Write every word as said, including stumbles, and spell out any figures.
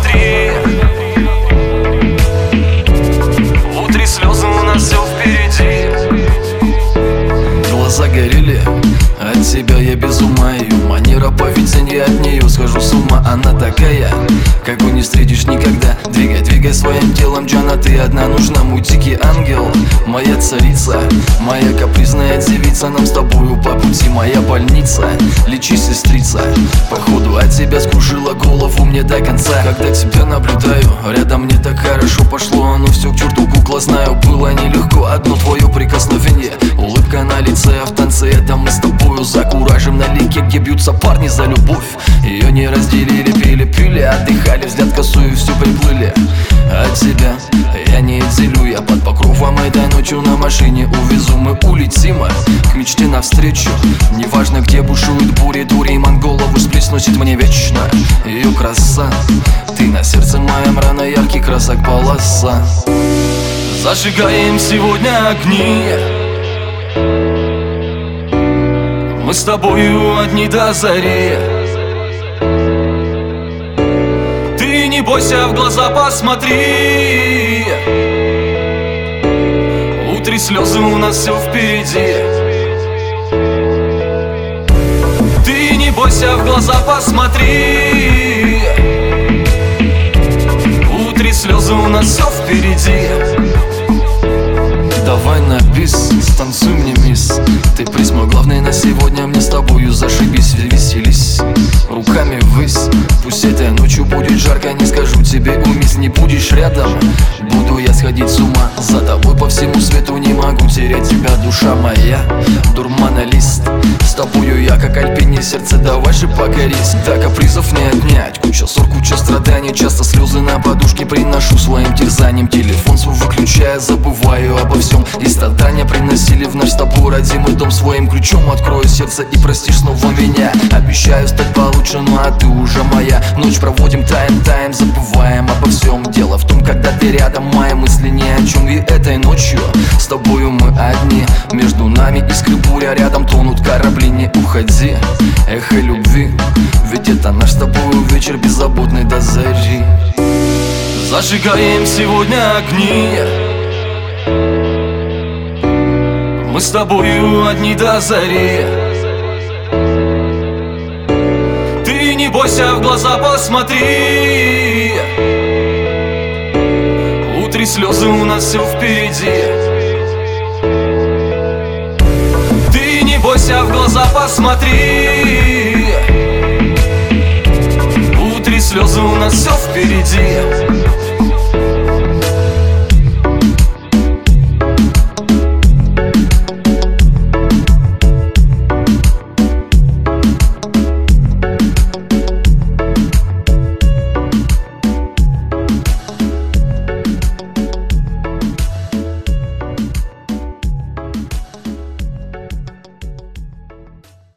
посмотри. В утре слезы, у нас все впереди. Глаза горели, от тебя я без ума. Ее манера поведения, от нее схожу с ума. Она такая, какой не встретишь никогда. Двигай, двигай своим телом, Джана, ты одна нужна. Мой дикий ангел, моя царица, моя капризная девица. Нам с тобою по пути, моя больница. Лечи, сестрица, походу от тебя скружила голову мне до конца. Когда тебя наблюдаю, рядом мне так хорошо пошло. Оно все к черту, кукла, знаю, было нелегко. Одно твое прикосновение, улыбка на лице, а в танце это мы с тобою закуражим на лике, где бьются парни за любовь. Ее не разделили, пили, пили, отдыхали, взгляд косой, все приплыли. От тебя я не делю, я под покровом этой ночью на машине увезу. Мы улетим к мечте навстречу, неважно где бушуют бури, дури, монголову сплеск носит мне вечно ее краса. Ты на сердце моем, рано яркий красок полоса. Зажигаем сегодня огни, мы с тобою одни до зари. Ты не бойся, в глаза посмотри. Утре слезы, у нас все впереди. Ты не бойся, в глаза посмотри. Утре слезы, у нас все впереди. Давай на бис, станцуй мне, мисс. Ты приз мой главный на сегодня, мне с тобою зашибись, веселись. Руками ввысь, пусть этой ночью будет жарко. Не скажу тебе умись, не будешь рядом, буду я сходить с ума. За тобой по всему свету не могу терять тебя, душа моя. Дурмана-лист, с тобою я как альпинист. Сердце давай же покорись, да капризов не отнять. Куча ссор, куча страданий, часто слезы на подушке приношу своим терзанием. Телефон свой выключая, забываю обо всем. И страдания приносили вновь с тобой родимый дом. Своим ключом открою сердце и простишь снова меня. Обещаю стать получше, ну а ты уже моя. Ночь проводим таем-таем, забываем обо всем. Дело в том, когда ты рядом, мои мысли ни о чем. И этой ночью с тобою мы одни. Между нами искры буря, рядом тонут корабли. Не уходи, эхо любви, ведь это наш с тобою вечер беззаботный до зари. Зажигаем сегодня огни, мы с тобою одни до зари. Ты не бойся, в глаза посмотри. Утре слезы, у нас все впереди. Ты не бойся, в глаза посмотри. Утре слезы, у нас все впереди.